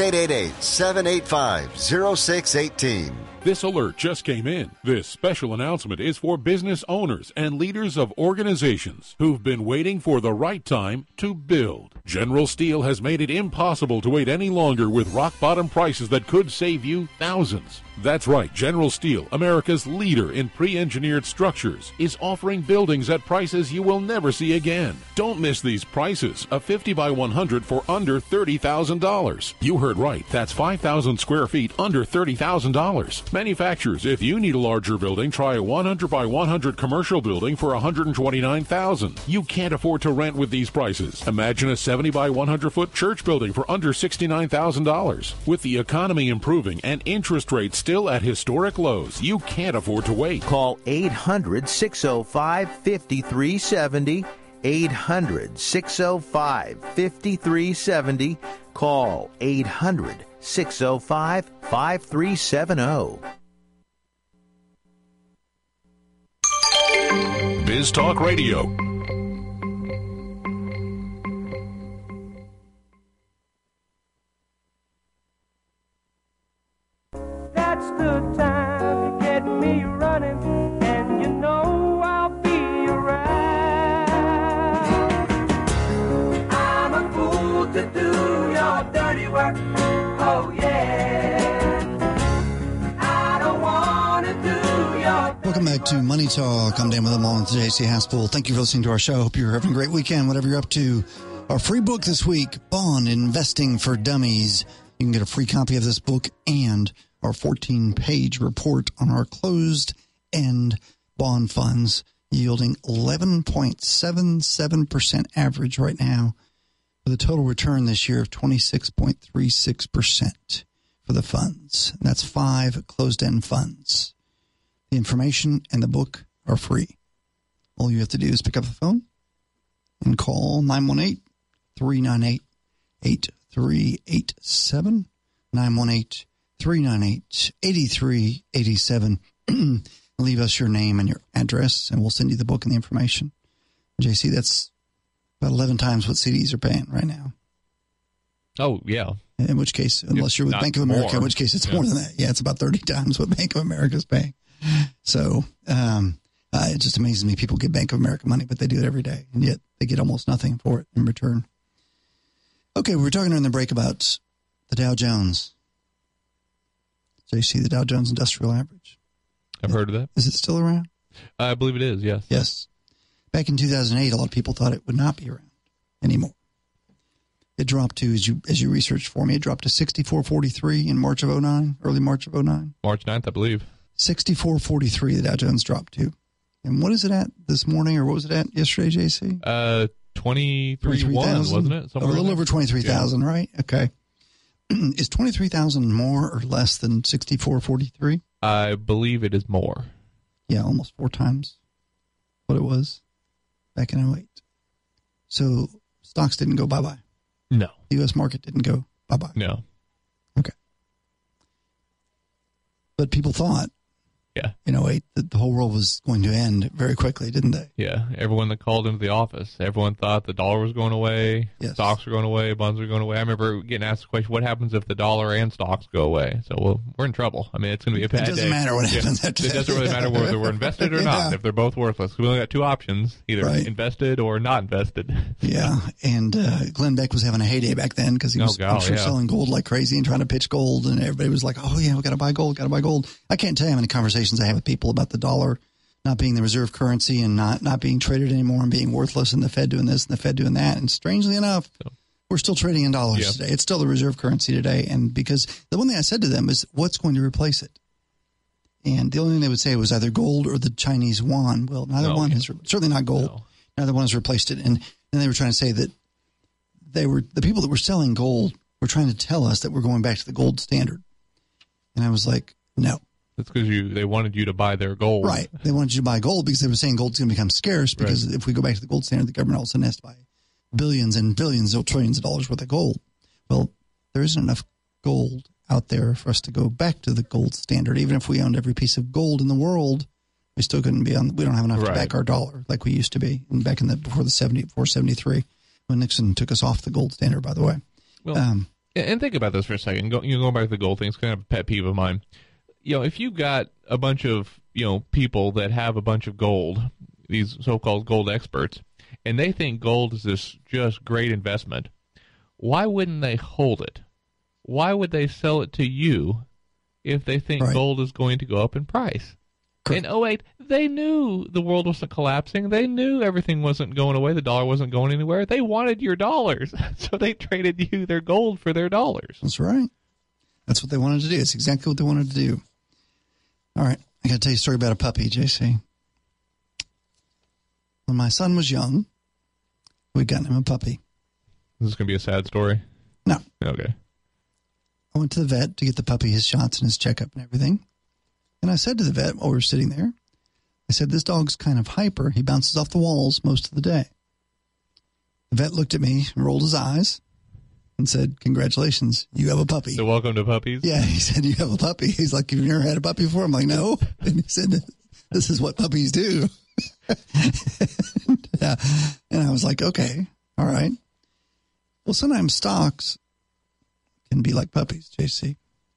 888-785-0618. This alert just came in. This special announcement is for business owners and leaders of organizations who've been waiting for the right time to build. General Steel has made it impossible to wait any longer with rock-bottom prices that could save you thousands. That's right, General Steel, America's leader in pre-engineered structures, is offering buildings at prices you will never see again. Don't miss these prices. A 50 by 100 for under $30,000. You heard right. That's 5,000 square feet under $30,000. Manufacturers, if you need a larger building, try a 100 by 100 commercial building for $129,000. You can't afford to rent with these prices. Imagine a 70 by 100 foot church building for under $69,000. With the economy improving and interest rates still at historic lows, you can't afford to wait. Call 800-605-5370. 800-605-5370. Call 800-605-5370. Biz Talk Radio. That's the time you get me running, and you know I'll be around. I'm a fool to do your dirty work, oh yeah. I don't want to do your... Welcome back to Money Talk. I'm Dan with them along with J.C. Haspel. Thank you for listening to our show. Hope you're having a great weekend, whatever you're up to. Our free book this week, Bond Investing for Dummies. You can get a free copy of this book and our 14-page report on our closed-end bond funds, yielding 11.77% average right now, with a total return this year of 26.36% for the funds. And that's 5 closed-end funds. The information and the book are free. All you have to do is pick up the phone and call 918-398-8387, 918-398-8387. Leave us your name and your address, and we'll send you the book and the information. JC, that's about 11 times what CDs are paying right now. Oh, yeah. In which case, unless you're with Bank of America, in which case it's more than that. Yeah, it's about 30 times what Bank of America is paying. So it just amazes me. People get Bank of America money, but they do it every day, and yet they get almost nothing for it in return. Okay, we were talking during the break about the Dow Jones. So you see the Dow Jones Industrial Average. I've heard of that. Is it still around? I believe it is, yes. Yes. Back in 2008, a lot of people thought it would not be around anymore. It dropped to, as you researched for me, it dropped to 64.43 in March of 09, early March of 09. March 9th, I believe. 64.43 the Dow Jones dropped to. And what is it at this morning, or what was it at yesterday, JC? 23,100, wasn't it? A little over 23,000, yeah. Right? Okay. Is 23,000 more or less than 64.43? I believe it is more. Yeah, almost 4 times what it was back in 08. So stocks didn't go bye-bye. No. The U.S. market didn't go bye-bye. No. Okay. But people thought, in 08, that the whole world was going to end very quickly, didn't they? Yeah. Everyone that called into the office, everyone thought the dollar was going away, stocks were going away, bonds were going away. I remember getting asked the question, what happens if the dollar and stocks go away? So we're in trouble. I mean, it's going to be a bad day. It doesn't matter what happens after that. It doesn't really matter whether we're invested or not, if they're both worthless. We only got 2 options, either invested or not invested. Yeah. And Glenn Beck was having a heyday back then because he was selling gold like crazy and trying to pitch gold. And everybody was like, oh, yeah, we got to buy gold, I can't tell you how many conversations I have with people about the dollar not being the reserve currency and not being traded anymore and being worthless, and the Fed doing this and the Fed doing that. And strangely enough, We're still trading in dollars today. It's still the reserve currency today. And because the one thing I said to them is, what's going to replace it? And the only thing they would say was either gold or the Chinese yuan. Well, neither one has, certainly not gold. No. Neither one has replaced it. And then they were trying to say that the people that were selling gold were trying to tell us that we're going back to the gold standard. And I was like, no. That's because they wanted you to buy their gold. Right. They wanted you to buy gold because they were saying gold's going to become scarce because if we go back to the gold standard, the government all of a sudden has to buy billions and billions or trillions of dollars worth of gold. Well, there isn't enough gold out there for us to go back to the gold standard. Even if we owned every piece of gold in the world, we still couldn't be we don't have enough to back our dollar like we used to be. And back in before 73, when Nixon took us off the gold standard, by the way. Well, and think about this for a second. Going back to the gold thing, it's kind of a pet peeve of mine. If you've got a bunch of, people that have a bunch of gold, these so-called gold experts, and they think gold is this just great investment, why wouldn't they hold it? Why would they sell it to you if they think gold is going to go up in price? Correct. In 2008, they knew the world wasn't collapsing. They knew everything wasn't going away. The dollar wasn't going anywhere. They wanted your dollars, so they traded you their gold for their dollars. That's right. That's what they wanted to do. It's exactly what they wanted to do. All right. I got to tell you a story about a puppy, JC. When my son was young, we got him a puppy. Is this going to be a sad story? No. Okay. I went to the vet to get the puppy his shots and his checkup and everything. And I said to the vet while we were sitting there, I said, this dog's kind of hyper. He bounces off the walls most of the day. The vet looked at me and rolled his eyes and said, congratulations, you have a puppy. So welcome to puppies? Yeah, he said, you have a puppy. He's like, have you never had a puppy before? I'm like, no. And he said, this is what puppies do. And I was like, okay, all right. Well, sometimes stocks can be like puppies, JC.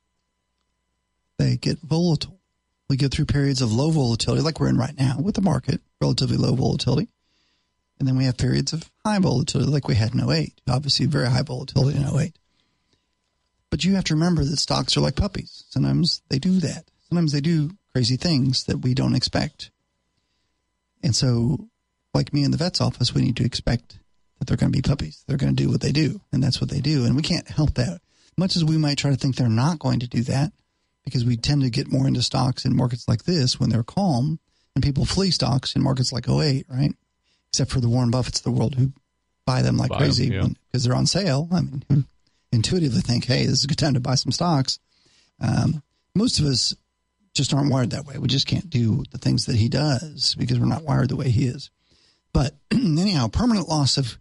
They get volatile. We go through periods of low volatility, like we're in right now with the market, relatively low volatility. And then we have periods of high volatility, like we had in 2008. Obviously, very high volatility in 2008. But you have to remember that stocks are like puppies. Sometimes they do that. Sometimes they do crazy things that we don't expect. And so, like me in the vet's office, we need to expect that they're going to be puppies. They're going to do what they do, and that's what they do. And we can't help that. Much as we might try to think they're not going to do that, because we tend to get more into stocks in markets like this when they're calm, and people flee stocks in markets like 2008, right? Except for the Warren Buffetts of the world who buy them like crazy because they're on sale. I mean, who intuitively think, hey, this is a good time to buy some stocks. Most of us just aren't wired that way. We just can't do the things that he does because we're not wired the way he is. But anyhow, permanent loss of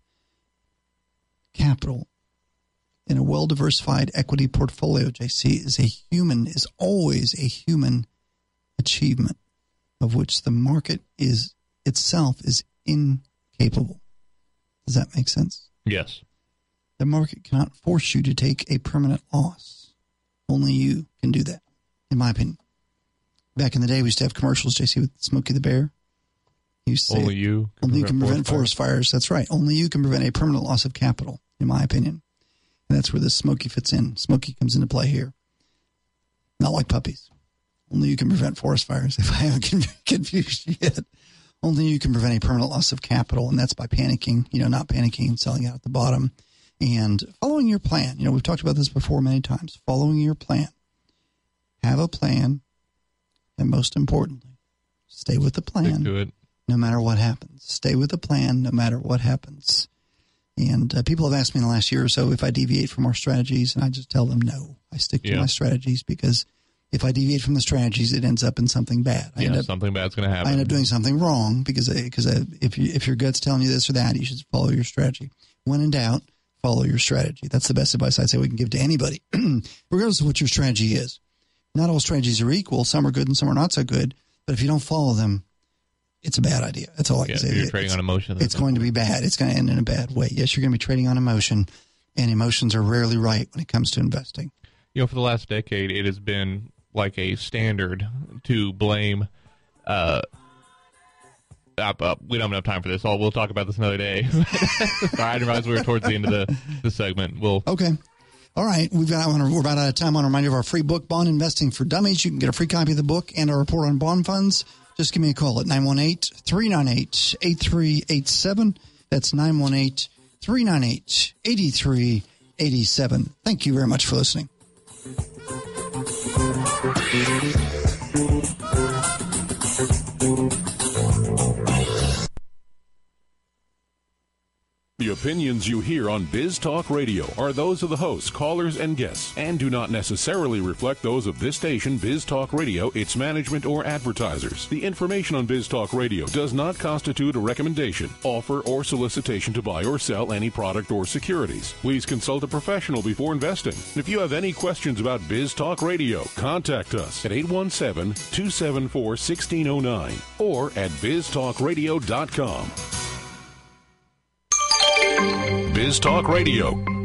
capital in a well-diversified equity portfolio, JC, is always a human achievement of which the market itself is incapable. Does that make sense? Yes. The market cannot force you to take a permanent loss. Only you can do that, in my opinion. Back in the day, we used to have commercials, JC, with Smokey the Bear. He used to say, only you can prevent forest fires. That's right. Only you can prevent a permanent loss of capital, in my opinion. And that's where this Smokey fits in. Smokey comes into play here. Not like puppies. Only you can prevent forest fires, if I haven't confused you yet. Only you can prevent a permanent loss of capital, and that's by panicking, not panicking and selling out at the bottom. And following your plan. We've talked about this before many times. Following your plan. Have a plan, and most importantly, stay with the plan. Stick to it. No matter what happens. Stay with the plan no matter what happens. And people have asked me in the last year or so if I deviate from our strategies, and I just tell them no. I stick to my strategies because if I deviate from the strategies, it ends up in something bad. Something bad's going to happen. I end up doing something wrong because if your gut's telling you this or that, you should follow your strategy. When in doubt, follow your strategy. That's the best advice I'd say we can give to anybody, regardless of what your strategy is. Not all strategies are equal. Some are good and some are not so good. But if you don't follow them, it's a bad idea. That's all I can say. You're trading on emotion. It's going to be bad. It's going to end in a bad way. Yes, you're going to be trading on emotion, and emotions are rarely right when it comes to investing. For the last decade, it has been like a standard to blame. We don't have enough time for this. We'll talk about this another day. I didn't realize we were towards the end of the segment. Okay. All right. We're about out of time. I want to remind you of our free book, Bond Investing for Dummies. You can get a free copy of the book and our report on bond funds. Just give me a call at 918-398-8387. That's 888-398-8387. Thank you very much for listening. The opinions you hear on Biz Talk Radio are those of the hosts, callers, and guests, and do not necessarily reflect those of this station, Biz Talk Radio, its management, or advertisers. The information on Biz Talk Radio does not constitute a recommendation, offer, or solicitation to buy or sell any product or securities. Please consult a professional before investing. If you have any questions about Biz Talk Radio, contact us at 817-274-1609 or at biztalkradio.com. Biz Talk Radio,